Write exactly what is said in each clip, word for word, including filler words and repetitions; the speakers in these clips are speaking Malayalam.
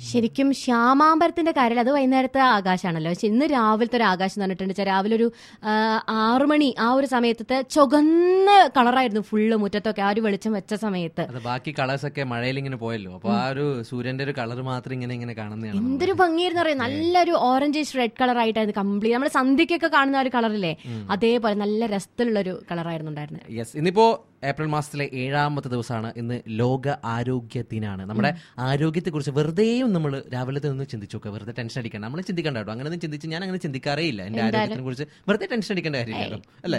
ശരിക്കും ശ്യാമാമ്പരത്തിന്റെ കാര്യത്തിൽ അത് വൈകുന്നേരത്തെ ആകാശമാണല്ലോ. പക്ഷെ ഇന്ന് രാവിലത്തെ ഒരു ആകാശം എന്ന് പറഞ്ഞിട്ടുണ്ട് വെച്ചാൽ രാവിലെ ഒരു ആറു മണി ആ ഒരു സമയത്തെ ചുവന്ന കളറായിരുന്നു ഫുള്ള് മുറ്റത്തൊക്കെ ആ ഒരു വെളിച്ചം വെച്ച സമയത്ത്. ബാക്കി കളേഴ്സ് ഒക്കെ മഴയിൽ ഇങ്ങനെ പോയല്ലോ, അപ്പൊ ആ ഒരു സൂര്യന്റെ ഒരു കളർ മാത്രം ഇങ്ങനെ ഇങ്ങനെ കാണുന്നതാണ്. എന്തൊരു ഭംഗിയായിരുന്നു അറിയാം. നല്ലൊരു ഓറഞ്ച് റെഡ് കളർ ആയിട്ടായിരുന്നു കംപ്ലീറ്റ്. നമ്മുടെ സന്ധ്യക്കൊക്കെ കാണുന്ന ഒരു കളറില്ലേ അതേപോലെ നല്ല രസത്തിലുള്ള ഒരു കളറായിരുന്നു ഉണ്ടായിരുന്നത്. യെസ്, ഇന്നിപ്പോ ഏപ്രിൽ മാസത്തിലെ ഏഴാമത്തെ ദിവസമാണ്. ഇന്ന് ലോക ആരോഗ്യ ദിനാണ്. നമ്മുടെ ആരോഗ്യത്തെ കുറിച്ച് വെറുതെയും നമ്മൾ രാവിലത്തെ ഒന്ന് ചിന്തിച്ചു നോക്കുക. വെറുതെ ടെൻഷൻ അടിക്കണം, നമ്മൾ ചിന്തിക്കണ്ട കേട്ടോ. അങ്ങനെ ഒന്നും ചിന്തിച്ച് ഞാൻ അങ്ങനെ ചിന്തിക്കാറേ ഇല്ല എന്റെ ആരോഗ്യത്തിനെ കുറിച്ച്. വെറുതെ ടെൻഷൻ അടിക്കേണ്ട കാര്യമില്ലല്ലോ അല്ലേ.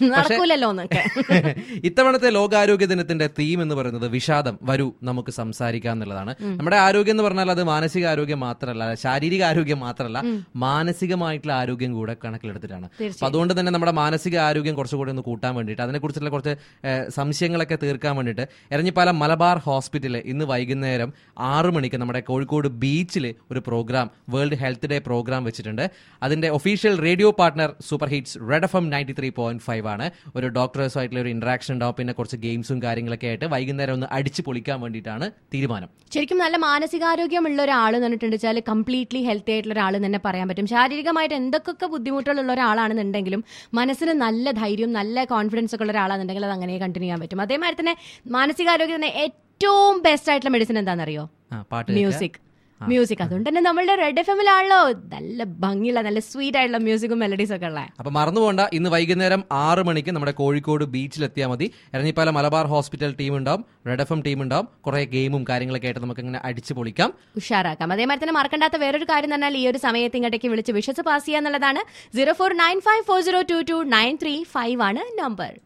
ഇത്തവണത്തെ ലോകാരോഗ്യ ദിനത്തിന്റെ തീം എന്ന് പറയുന്നത് വിഷാദം വരൂ നമുക്ക് സംസാരിക്കാം എന്നുള്ളതാണ്. നമ്മുടെ ആരോഗ്യം എന്ന് പറഞ്ഞാൽ അത് മാനസിക ആരോഗ്യം മാത്രമല്ല, ശാരീരിക ആരോഗ്യം മാത്രമല്ല, മാനസികമായിട്ടുള്ള ആരോഗ്യം കൂടെ കണക്കിലെടുത്തിട്ടാണ്. അപ്പൊ അതുകൊണ്ട് തന്നെ നമ്മുടെ മാനസിക ആരോഗ്യം കുറച്ചുകൂടി ഒന്ന് കൂട്ടാൻ വേണ്ടിയിട്ട് അതിനെക്കുറിച്ചുള്ള കുറച്ച് സംശയങ്ങളൊക്കെ തീർക്കാൻ വേണ്ടിയിട്ട് എരഞ്ഞിപ്പാലം മലബാർ ഹോസ്പിറ്റലിൽ ഇന്ന് വൈകുന്നേരം ആറു മണിക്ക് നമ്മുടെ കോഴിക്കോട് ബീച്ചിൽ ഒരു programme, world health day programme വെച്ചിട്ടുണ്ട്. അതിന്റെ official radio partner super hits red F M ninety three point five ആണ്. ഒരു ഡോക്ടേഴ്സുമായിട്ടുള്ള ഒരു ഇന്ററാക്ഷൻ ഉണ്ടാവും, പിന്നെ കുറച്ച് ഗെയിംസും കാര്യങ്ങളൊക്കെ ആയിട്ട് വൈകുന്നേരം ഒന്ന് അടിച്ചു പൊളിക്കാൻ വേണ്ടിയിട്ടാണ് തീരുമാനം. ശരിക്കും നല്ല മാനസികാരോഗ്യമുള്ള ഒരാൾ എന്ന് പറഞ്ഞിട്ടുണ്ട് വെച്ചാൽ കംപ്ലീറ്റ്ലി ഹെൽത്തി ആയിട്ടുള്ള ഒരാൾ തന്നെ പറയാൻ പറ്റും. ശാരീരികമായിട്ട് എന്തൊക്കെ ബുദ്ധിമുട്ടുള്ള ഒരാളാണെന്നുണ്ടെങ്കിലും മനസ്സിന് നല്ല ധൈര്യം നല്ല കോൺഫിഡൻസ് ഒക്കെ ഉള്ള ഒരാളാണെന്നുണ്ടെങ്കിൽ അത് അങ്ങനെ കണ്ടിന്യൂ ചെയ്യാൻ പറ്റും. അതേമാതിരി തന്നെ മാനസികാരോഗ്യത്തിന് ഏറ്റവും ബെസ്റ്റ് ആയിട്ടുള്ള മെഡിസിൻ എന്താണെന്നറിയോ? മ്യൂസിക്. മ്യൂസിക് അതുകൊണ്ട് തന്നെ നമ്മളുടെ റെഡ് എഫ് എമ്മിലാണല്ലോ നല്ല ഭംഗിയുള്ള നല്ല സ്വീറ്റ് ആയിട്ടുള്ള മ്യൂസിക്കും മെലഡീസും ഒക്കെ ഉള്ളത്. അപ്പൊ മറന്നുപോണ്ട, ഇന്ന് വൈകുന്നേരം ആറ് മണിക്ക് നമ്മുടെ കോഴിക്കോട് ബീച്ചിലെത്തിയാൽ മതി. എരഞ്ഞിപ്പാലം മലബാർ ഹോസ്പിറ്റൽ ടീം ഉണ്ടാവും, റെഡ് എഫ് എം ടീം ഉണ്ടാവും. കുറെ ഗെയിമും കാര്യങ്ങളൊക്കെ ആയിട്ട് നമുക്ക് ഇങ്ങനെ അടിച്ചു പൊളിക്കാം, ഉഷാറാക്കാം. അതേമാതിരി തന്നെ മറക്കണ്ടാത്ത വേറൊരു കാര്യം പറഞ്ഞാൽ ഈ ഒരു സമയത്ത് ഇങ്ങോട്ടേക്ക് വിളിച്ച് വിഷസ് പാസ് ചെയ്യാന്നുള്ളതാണ്. Zero four nine five four zero two two nine three five ആണ് നമ്പർ.